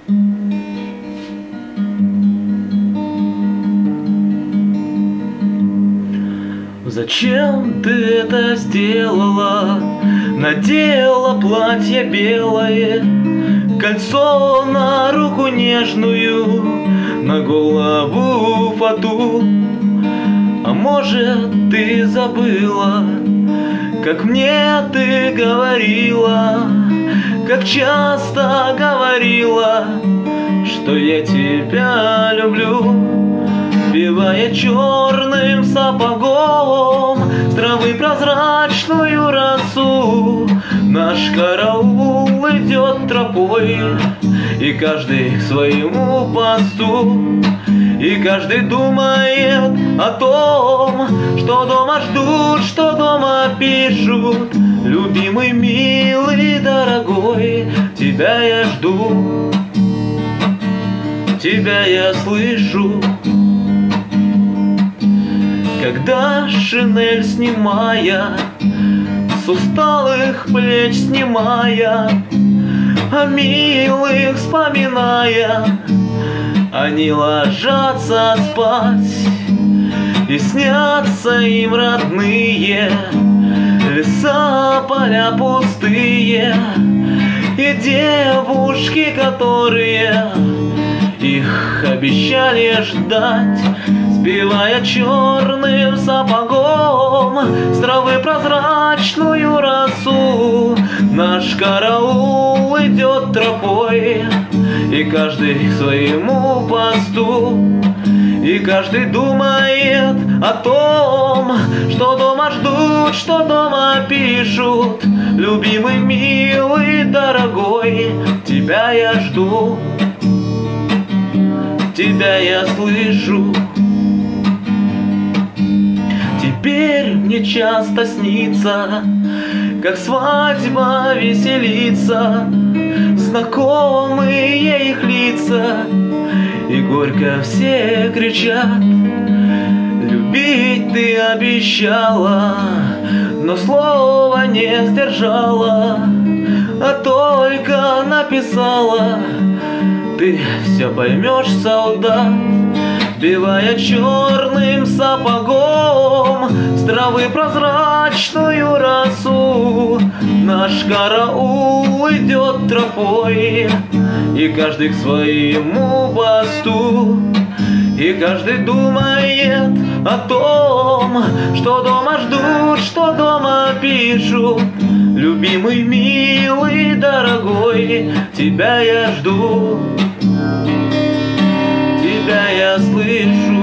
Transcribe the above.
Зачем ты это сделала? Надела платье белое, кольцо на руку нежную, на голову фату. А может, ты забыла, как мне ты говорила, как часто говорила, что я тебя люблю. Бивая черным сапогом с травы прозрачную росу, наш караул идет тропой, и каждый к своему посту. И каждый думает о том, что дома ждут, что дома пишут. Любимый, милый, дорогой, тебя я жду, тебя я слышу. Когда шинель снимая, с усталых плеч снимая, о милых вспоминая, они ложатся спать, и снятся им родные леса, поля пустые, и девушки, которые их обещали ждать. Сбивая черным сапогом с травы прозрачную росу, наш караул идет тропой, и каждый к своему посту. И каждый думает о том, что дома ждут, что дома пишут. Любимый, милый, дорогой, тебя я жду, тебя я слышу. Теперь мне часто снится, как свадьба веселится, знакомые их лица, и горько все кричат. Любить ты обещала, но слова не сдержала, а только написала: ты все поймешь, солдат. Бивая черным сапогом с травы прозрачную росу, наш караул идет тропой, и каждый к своему посту. И каждый думает о том, что дома ждут, что дома пишут. Любимый, милый, дорогой, тебя я жду, тебя я слышу.